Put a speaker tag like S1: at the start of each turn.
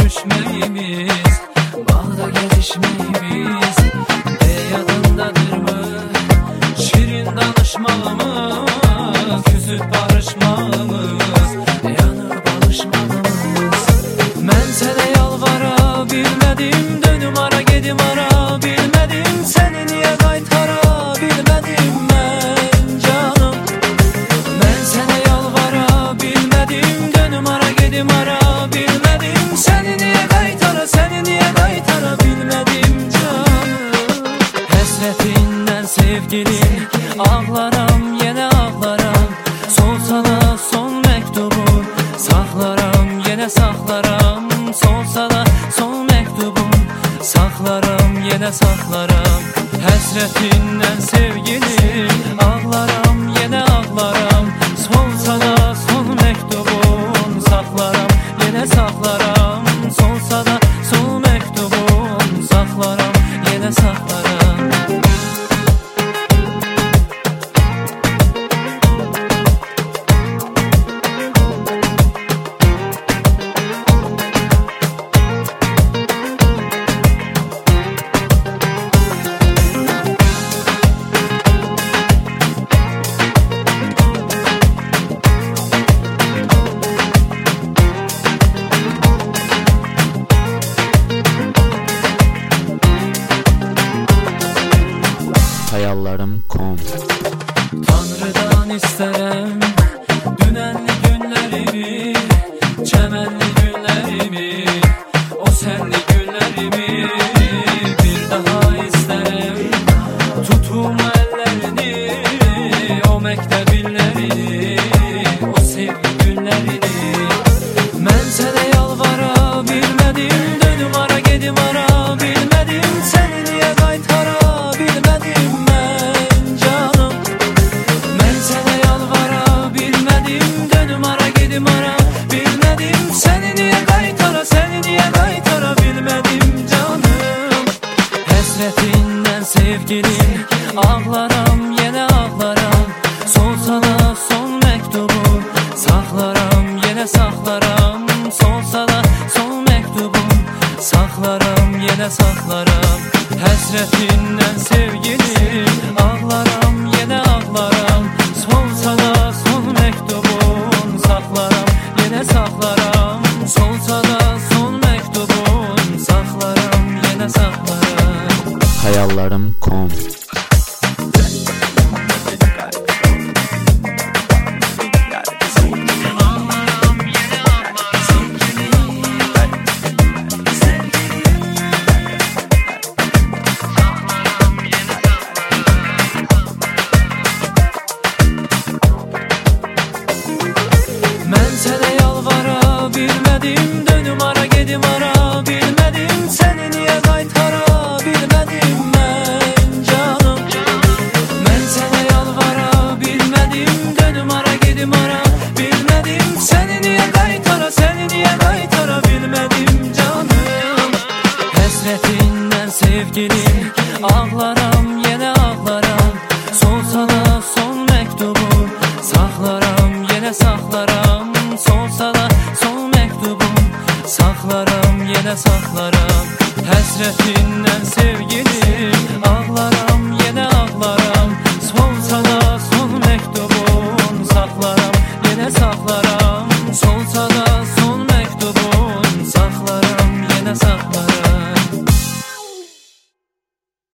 S1: görüşməyimiz, bağda gezişməyimiz yadındadırmı? Şirin danışmağımız, küsüb barışmağımız, yanıb alışmağımız. Mən sənə yalvara bilmədim, dönüm ara gedim ara bilmədim, səni niyə qaytara bilmədim mən canım. Mən sənə yalvara bilmədim, dönüm ara gedim ara bilmədim, səni niyə qaytara bilmədim canım. Həsrətindən sevgilim, ağlaram yenə ağlaram, solsa da son məktubu saxlaram, yenə saxlaram, solsa da son məktubu saxlaram, yenə saxlaram. Həsrətindən sevgilim, ağlaram yenə ağlaram, solsa da son məktubu saxlaram, yenə saxlaram, solsa da son məktubu saxlaram, yenə saxlaram.
S2: Hayallarım.com
S1: Tanrıdan istərəm dünənli günlərimi, çəmənli günlərimi, o sənli günlərimi bir daha istərəm. Tutum əllərini, o məktəb illərini, o sevgi günlərini. Mən sənə yalvara bilmədim, dönüm ara gedim ara bilmədim, səni niyə qaytara bilmədim mən canım. Mən sənə yalvara bilmədim, dönüm ara gedim ara bilmədim, səni niyə qaytara bilmədim canım. Həsrətindən sevgilim, ağlaram yenə ağlaram, solsa da son məktubu saxlaram, yenə saxlaram, solsa da son məktubu saxlaram, yenə saxlaram. Həsrətindən sevgilim, ağlaram yenə ağlaram, solsa da son məktubu saxlaram, yenə saxlaram, solsa da son məktubu saxlaram, yenə saxlaram.
S2: Hayallarım.com
S1: Mən sənə yalvara bilmədim, dönüm ara gedim ara bilmədim, səni niyə qaytara bilmədim mən canım. Mən sənə yalvara bilmədim, dönüm ara gedim ara bilmədim, səni niyə qaytara bilmədim canım. Həsrətindən sevgilim, ağlaram yenə ağlaram, solsa da son məktubu saxlaram, yenə saxlaram, solsa da son məktubu saxlaram, yenə saxlaram. Həsrəti